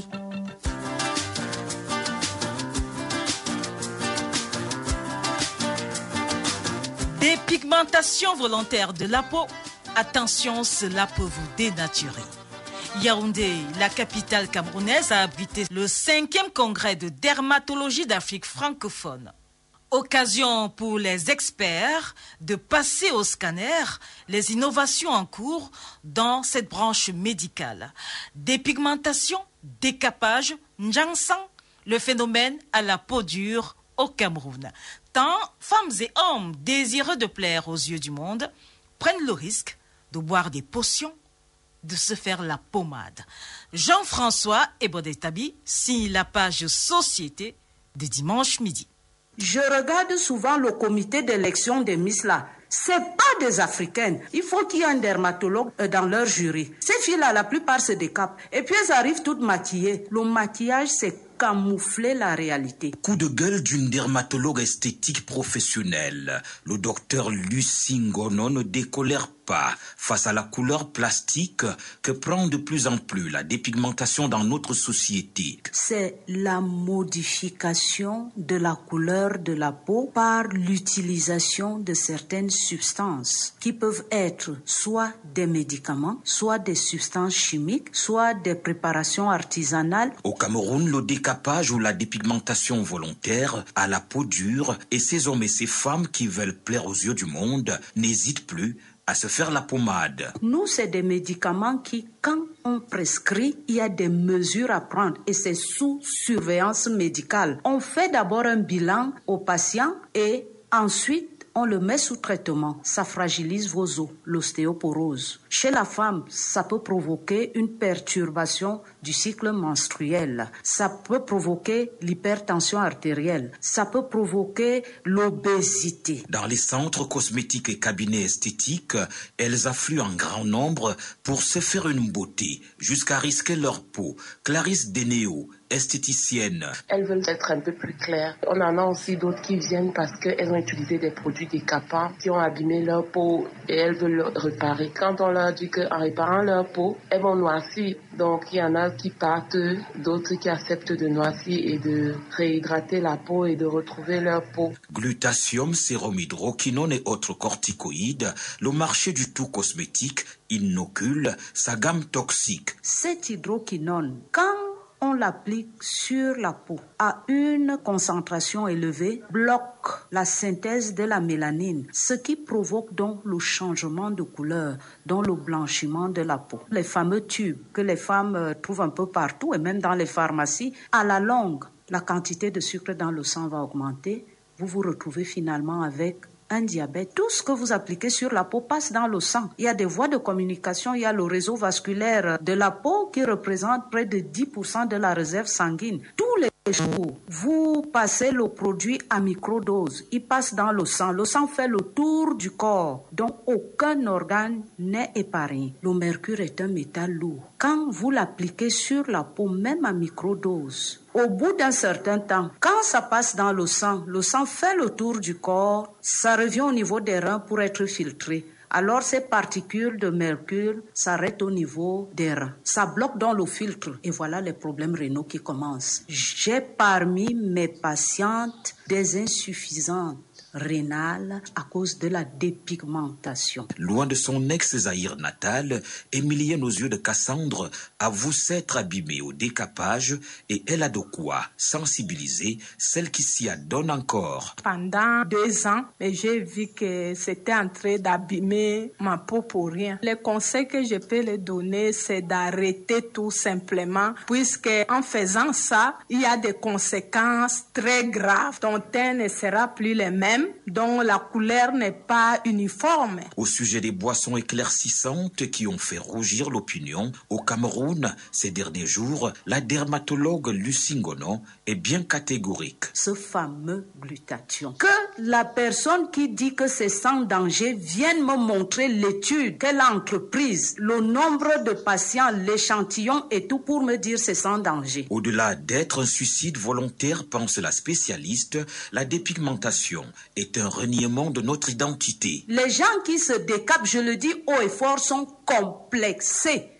Dépigmentation volontaire de la peau. Attention, cela peut vous dénaturer. Yaoundé, la capitale camerounaise, a abrité le cinquième congrès de dermatologie d'Afrique francophone. Occasion pour les experts de passer au scanner les innovations en cours dans cette branche médicale. Dépigmentation, décapage, njangsang, le phénomène à la peau dure au Cameroun. Tant femmes et hommes désireux de plaire aux yeux du monde prennent le risque de boire des potions, de se faire la pommade. Jean-François Ebodetabi signe la page Société de dimanche midi. Je regarde souvent le comité d'élection des Miss là. C'est pas des Africaines. Il faut qu'il y ait un dermatologue dans leur jury. Ces filles-là, la plupart se décapent. Et puis elles arrivent toutes maquillées. Le maquillage, c'est camoufler la réalité. Coup de gueule d'une dermatologue esthétique professionnelle. Le docteur Lucie Ngono ne décolère pas face à la couleur plastique que prend de plus en plus la dépigmentation dans notre société. C'est la modification de la couleur de la peau par l'utilisation de certaines substances qui peuvent être soit des médicaments, soit des substances chimiques, soit des préparations artisanales. Au Cameroun, le décapage ou la dépigmentation volontaire à la peau dure et ces hommes et ces femmes qui veulent plaire aux yeux du monde n'hésitent plus à se faire la pommade. Nous, c'est des médicaments qui, quand on prescrit, il y a des mesures à prendre et c'est sous surveillance médicale. On fait d'abord un bilan au patient et ensuite, on le met sous traitement. Ça fragilise vos os, l'ostéoporose. Chez la femme, ça peut provoquer une perturbation du cycle menstruel. Ça peut provoquer l'hypertension artérielle. Ça peut provoquer l'obésité. Dans les centres cosmétiques et cabinets esthétiques, elles affluent en grand nombre pour se faire une beauté, jusqu'à risquer leur peau. Clarisse Denéo, esthéticienne. Elles veulent être un peu plus claires. On en a aussi d'autres qui viennent parce qu'elles ont utilisé des produits décapants qui ont abîmé leur peau et elles veulent le réparer. Quand on leur dit qu'en réparant leur peau, elles vont noircir. Donc il y en a qui partent, d'autres qui acceptent de noircir et de réhydrater la peau et de retrouver leur peau. Glutathium, sérum hydroquinone et autres corticoïdes, le marché du tout cosmétique inocule sa gamme toxique. Cet hydroquinone, quand on l'applique sur la peau à une concentration élevée, bloque la synthèse de la mélanine, ce qui provoque donc le changement de couleur, donc le blanchiment de la peau. Les fameux tubes que les femmes trouvent un peu partout et même dans les pharmacies, à la longue, la quantité de sucre dans le sang va augmenter. Vous vous retrouvez finalement avec un diabète. Tout ce que vous appliquez sur la peau passe dans le sang. Il y a des voies de communication, il y a le réseau vasculaire de la peau qui représente près de dix pour cent de la réserve sanguine. Tous les jours, vous passez le produit à microdose. Il passe dans le sang. Le sang fait le tour du corps. Donc, aucun organe n'est épargné. Le mercure est un métal lourd. Quand vous l'appliquez sur la peau, même à microdose, au bout d'un certain temps, quand ça passe dans le sang, le sang fait le tour du corps, ça revient au niveau des reins pour être filtré. Alors ces particules de mercure s'arrêtent au niveau des reins. Ça bloque dans le filtre et voilà les problèmes rénaux qui commencent. J'ai parmi mes patientes des insuffisances rénale à cause de la dépigmentation. Loin de son ex-Zaïre natal, Émilienne aux yeux de Cassandre avoue s'être abîmée au décapage et elle a de quoi sensibiliser celles qui s'y adonnent encore. Pendant deux ans, j'ai vu que c'était en train d'abîmer ma peau pour rien. Les conseils que je peux leur donner, c'est d'arrêter tout simplement, puisque en faisant ça, il y a des conséquences très graves. Ton teint ne sera plus le même, dont la couleur n'est pas uniforme. Au sujet des boissons éclaircissantes qui ont fait rougir l'opinion, au Cameroun, ces derniers jours, la dermatologue Lucie Ngono est bien catégorique. Ce fameux glutathion. Que la personne qui dit que c'est sans danger vienne me montrer l'étude qu'elle a entreprise, le nombre de patients, l'échantillon et tout pour me dire c'est sans danger. Au-delà d'être un suicide volontaire, pense la spécialiste, la dépigmentation est un reniement de notre identité. Les gens qui se décapent, je le dis haut et fort, sont complexés.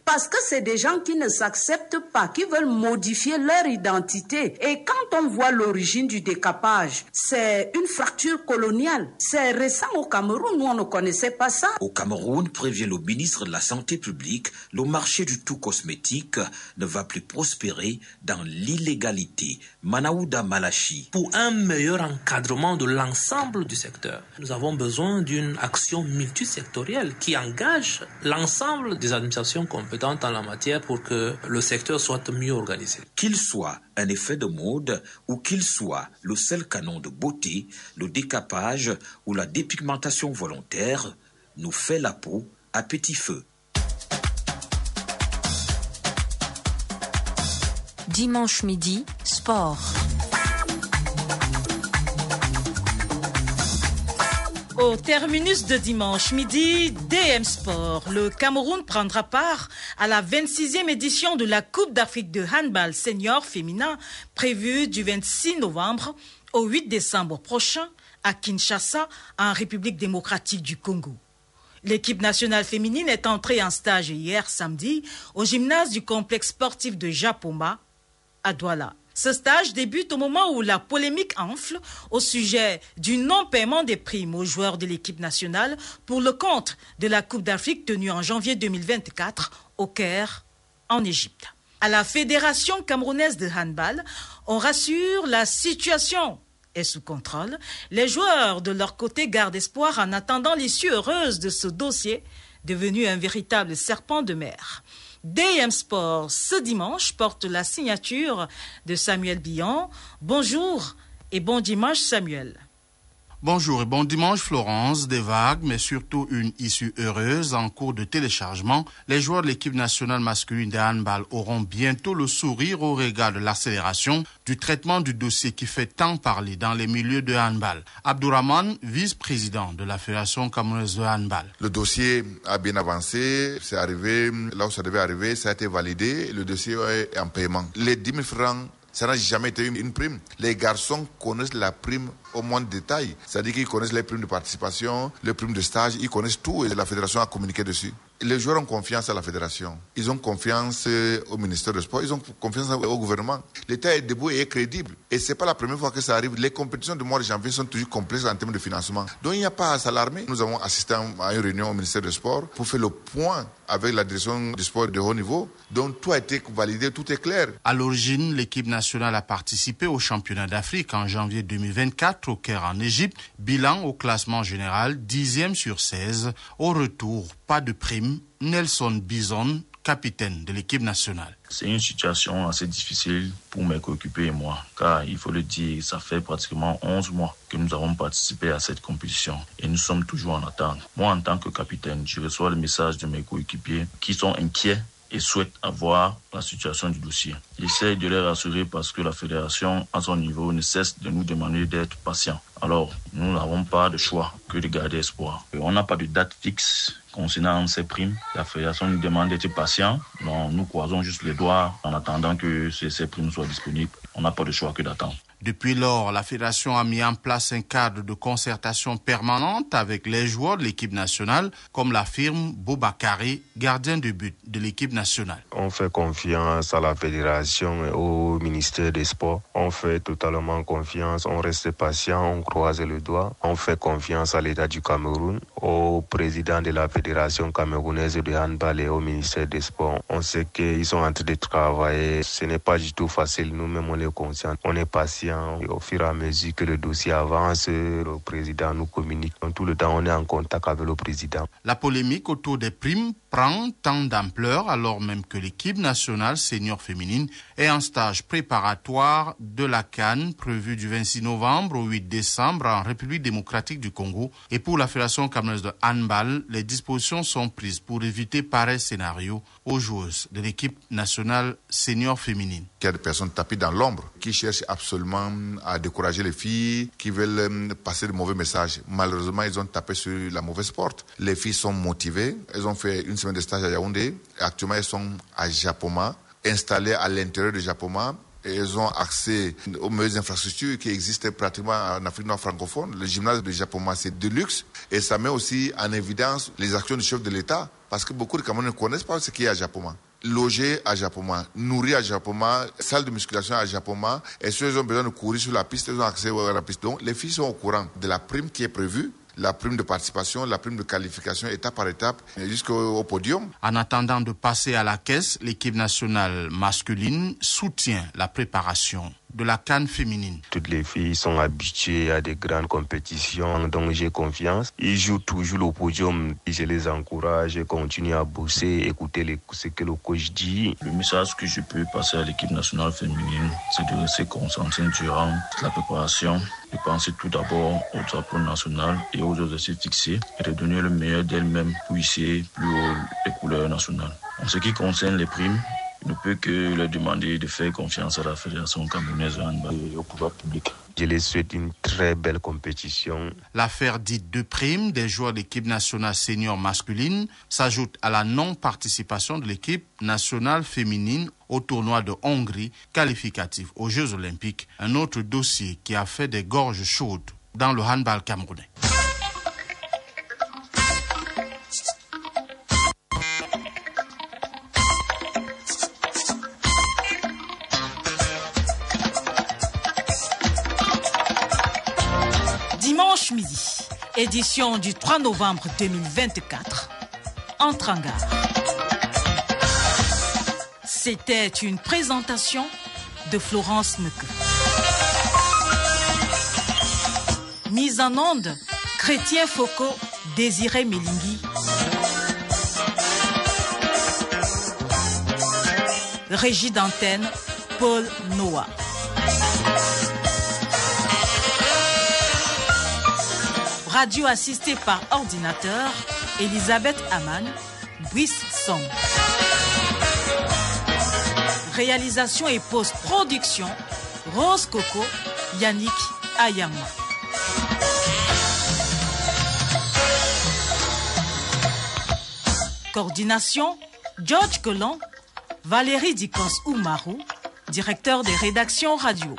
Parce que c'est des gens qui ne s'acceptent pas, qui veulent modifier leur identité. Et quand on voit l'origine du décapage, c'est une fracture coloniale. C'est récent au Cameroun, nous on ne connaissait pas ça. Au Cameroun, prévient le ministre de la Santé publique, le marché du tout cosmétique ne va plus prospérer dans l'illégalité. Manaouda Malachi. Pour un meilleur encadrement de l'ensemble du secteur, nous avons besoin d'une action multisectorielle qui engage l'ensemble des administrations compétentes en la matière pour que le secteur soit mieux organisé. Qu'il soit un effet de mode ou qu'il soit le seul canon de beauté, le décapage ou la dépigmentation volontaire nous fait la peau à petit feu. Dimanche midi, sport. Au terminus de dimanche midi, D M Sport, le Cameroun prendra part à la vingt-sixième édition de la Coupe d'Afrique de handball senior féminin prévue du vingt-six novembre au huit décembre prochain à Kinshasa, en République démocratique du Congo. L'équipe nationale féminine est entrée en stage hier samedi au gymnase du complexe sportif de Japoma à Douala. Ce stage débute au moment où la polémique enfle au sujet du non-paiement des primes aux joueurs de l'équipe nationale pour le compte de la Coupe d'Afrique tenue en janvier deux mille vingt-quatre au Caire, en Égypte. À la Fédération camerounaise de handball, on rassure, la situation est sous contrôle. Les joueurs de leur côté gardent espoir en attendant l'issue heureuse de ce dossier devenu un véritable serpent de mer. D M Sport, ce dimanche, porte la signature de Samuel Billon. Bonjour et bon dimanche, Samuel. Bonjour et bon dimanche, Florence. Des vagues, mais surtout une issue heureuse en cours de téléchargement. Les joueurs de l'équipe nationale masculine de handball auront bientôt le sourire au regard de l'accélération du traitement du dossier qui fait tant parler dans les milieux de handball. Abdourahman, vice-président de la Fédération camerounaise de handball. Le dossier a bien avancé, c'est arrivé là où ça devait arriver, ça a été validé, le dossier est en paiement. Les dix mille francs, ça n'a jamais été une prime. Les garçons connaissent la prime au moins de détail. C'est-à-dire qu'ils connaissent les primes de participation, les primes de stage, ils connaissent tout et la fédération a communiqué dessus. Les joueurs ont confiance à la fédération. Ils ont confiance au ministère des Sports. Ils ont confiance au gouvernement. L'État est debout et est crédible. Et c'est pas la première fois que ça arrive. Les compétitions du mois de janvier sont toujours complexes en termes de financement. Donc il n'y a pas à s'alarmer. Nous avons assisté à une réunion au ministère des Sports pour faire le point avec la direction du sport de haut niveau. Donc tout a été validé, tout est clair. À l'origine, l'équipe nationale a participé au championnat d'Afrique en janvier deux mille vingt-quatre au Caire en Égypte. Bilan au classement général, dixième sur seize. Au retour, pas de prime. Nelson Bison, capitaine de l'équipe nationale. C'est une situation assez difficile pour mes coéquipiers et moi, car il faut le dire, ça fait pratiquement onze mois que nous avons participé à cette compétition et nous sommes toujours en attente. Moi, en tant que capitaine, je reçois le message de mes coéquipiers qui sont inquiets et souhaitent avoir la situation du dossier. J'essaie de les rassurer parce que la fédération, à son niveau, ne cesse de nous demander d'être patients. Alors, nous n'avons pas de choix que de garder espoir. On n'a pas de date fixe concernant ces primes. La fédération nous demande d'être patient. Donc, nous croisons juste les doigts en attendant que ces, ces primes soient disponibles. On n'a pas de choix que d'attendre. Depuis lors, la fédération a mis en place un cadre de concertation permanente avec les joueurs de l'équipe nationale, comme l'affirme Bobakari, gardien de but de l'équipe nationale. On fait confiance à la fédération et au ministère des Sports. On fait totalement confiance, on reste patient, on croise le doigt. On fait confiance à l'État du Cameroun, au président de la fédération camerounaise de handball et au ministère des Sports. On sait qu'ils sont en train de travailler. Ce n'est pas du tout facile. Nous-mêmes, on est conscients. On est patient. Et au fur et à mesure que le dossier avance, le président nous communique. Donc, tout le temps, on est en contact avec le président. La polémique autour des primes prend tant d'ampleur alors même que l'équipe nationale senior féminine est en stage préparatoire de la CAN prévue du vingt-six novembre au huit décembre en République démocratique du Congo. Et pour la Fédération camerounaise de handball, les dispositions sont prises pour éviter pareil scénario aux joueuses de l'équipe nationale senior féminine. Il y a des personnes tapées dans l'ombre qui cherchent absolument à décourager les filles, qui veulent passer de mauvais messages. Malheureusement, ils ont tapé sur la mauvaise porte. Les filles sont motivées. Elles ont fait une semaine de stage à Yaoundé. Et actuellement, elles sont à Japoma, installées à l'intérieur de Japoma. Et elles ont accès aux meilleures infrastructures qui existent pratiquement en Afrique noire francophone. Le gymnase de Japoma, c'est de luxe. Et ça met aussi en évidence les actions du chef de l'État parce que beaucoup de Camerounais ne connaissent pas ce qu'est Ajapoma. Loger à Japoma, nourrir à Japoma, salle de musculation à Japoma, et ceux qui ont besoin de courir sur la piste, ils ont accès à la piste. Donc, les filles sont au courant de la prime qui est prévue, la prime de participation, la prime de qualification, étape par étape, jusqu'au podium. En attendant de passer à la caisse, l'équipe nationale masculine soutient la préparation de la CAN féminine. Toutes les filles sont habituées à des grandes compétitions, donc j'ai confiance. Ils jouent toujours au podium. Je les encourage, continuent à bosser, écouter les, ce que le coach dit. Le message que je peux passer à l'équipe nationale féminine, c'est de rester concentré durant la préparation, de penser tout d'abord au drapeau national et aux objectifs fixés et de donner le meilleur d'elles-mêmes pour hisser plus haut les couleurs nationales. En ce qui concerne les primes, il ne peut que leur demander de faire confiance à la Fédération camerounaise de handball et au pouvoir public. Je les souhaite une très belle compétition. L'affaire dite de prime des joueurs de l'équipe nationale senior masculine s'ajoute à la non-participation de l'équipe nationale féminine au tournoi de Hongrie qualificatif aux Jeux Olympiques. Un autre dossier qui a fait des gorges chaudes dans le handball camerounais. Dimanche midi, édition du trois novembre deux mille vingt-quatre, en Tranga. C'était une présentation de Florence Meke. Mise en onde, Chrétien Foucault, Désiré Mélingui. Régie d'antenne, Paul Noah. Radio assistée par ordinateur, Elisabeth Aman, Brice Song. Réalisation et post-production, Rose Coco, Yannick Ayama. Coordination, George Collin, Valérie Dikos Oumarou, directeur des rédactions radio.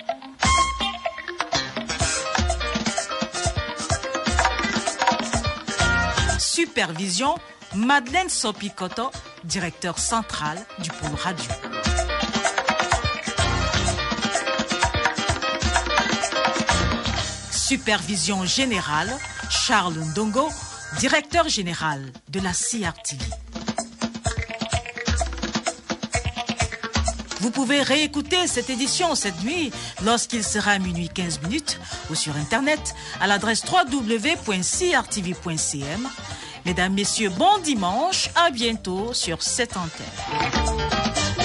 Supervision, Madeleine Sopikoto, directeur central du pôle radio. Supervision générale, Charles Ndongo, directeur général de la C R T V. Vous pouvez réécouter cette édition cette nuit lorsqu'il sera minuit quinze minutes ou sur Internet à l'adresse w w w point c r t v point c m. Mesdames, Messieurs, bon dimanche, à bientôt sur cette antenne.